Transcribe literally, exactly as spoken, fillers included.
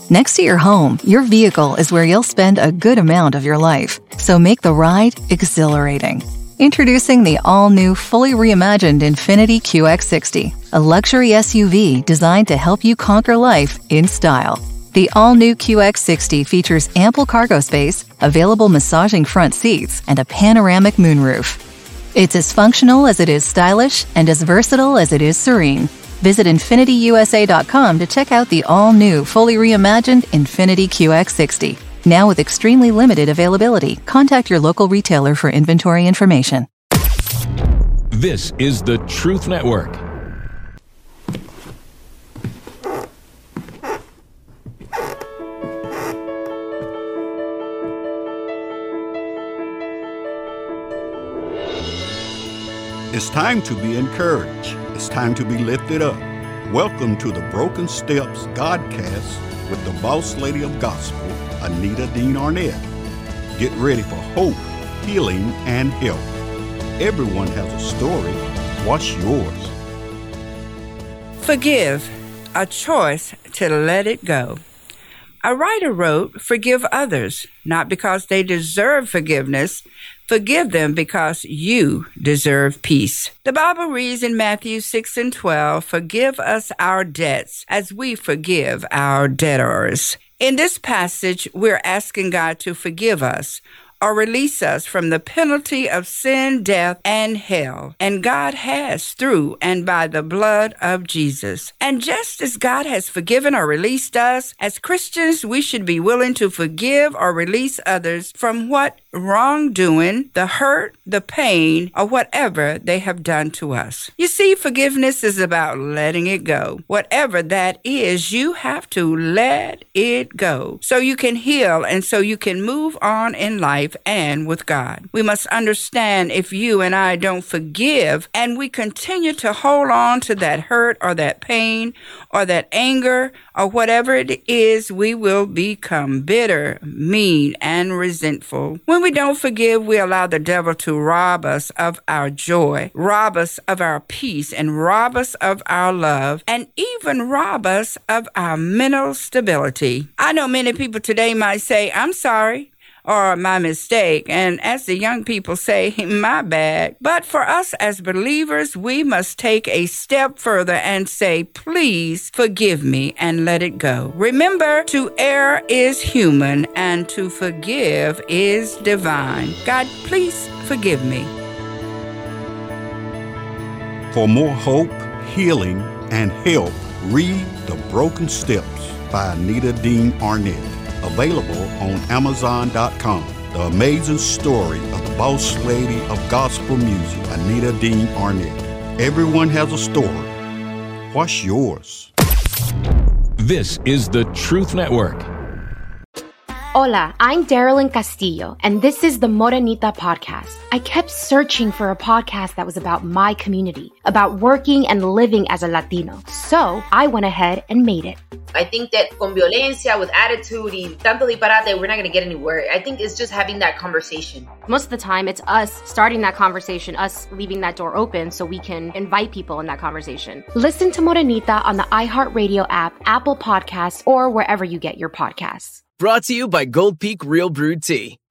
Next to your home, your vehicle is where you'll spend a good amount of your life. So make the ride exhilarating. Introducing the all-new, fully reimagined Infiniti Q X sixty, a luxury S U V designed to help you conquer life in style. The all-new Q X sixty features ample cargo space, available massaging front seats, and a panoramic moonroof. It's as functional as it is stylish and as versatile as it is serene. Visit Infiniti U S A dot com to check out the all-new, fully reimagined Infiniti Q X sixty. Now with extremely limited availability. Contact your local retailer for inventory information. This is the Truth Network. It's time to be encouraged. It's time to be lifted up. Welcome to the Broken Steps Godcast with the boss lady of gospel, Anita Dean Arnett. Get ready for hope, healing, and help. Everyone has a story. What's yours? Forgive, a choice to let it go. A writer wrote, "Forgive others, not because they deserve forgiveness. Forgive them because you deserve peace." The Bible reads in Matthew six and twelve, "Forgive us our debts as we forgive our debtors." In this passage, we're asking God to forgive us or release us from the penalty of sin, death, and hell. And God has through and by the blood of Jesus. And just as God has forgiven or released us, as Christians, we should be willing to forgive or release others from what wrongdoing, the hurt, the pain, or whatever they have done to us. You see, forgiveness is about letting it go. Whatever that is, you have to let it go so you can heal and so you can move on in life and with God. We must understand if you and I don't forgive and we continue to hold on to that hurt or that pain or that anger or whatever it is, we will become bitter, mean, and resentful. When we don't forgive, we allow the devil to rob us of our joy, rob us of our peace, and rob us of our love, and even rob us of our mental stability. I know many people today might say, "I'm sorry," or "my mistake," and as the young people say, "my bad." But for us as believers, we must take a step further and say, "Please forgive me," and let it go. Remember, to err is human and to forgive is divine. God, please forgive me. For more hope, healing, and help, read The Broken Steps by Anita Dean Arnett. Available on Amazon dot com. The amazing story of the boss lady of gospel music, Anita Dean Arnett. Everyone has a story. What's yours? This is the Truth Network. Hola, I'm Darylyn Castillo, and this is the Morenita Podcast. I kept searching for a podcast that was about my community, about working and living as a Latino. So I went ahead and made it. I think that con violencia, with attitude, y tanto disparate, we're not going to get anywhere. I think it's just having that conversation. Most of the time, it's us starting that conversation, us leaving that door open so we can invite people in that conversation. Listen to Morenita on the iHeartRadio app, Apple Podcasts, or wherever you get your podcasts. Brought to you by Gold Peak Real Brewed Tea.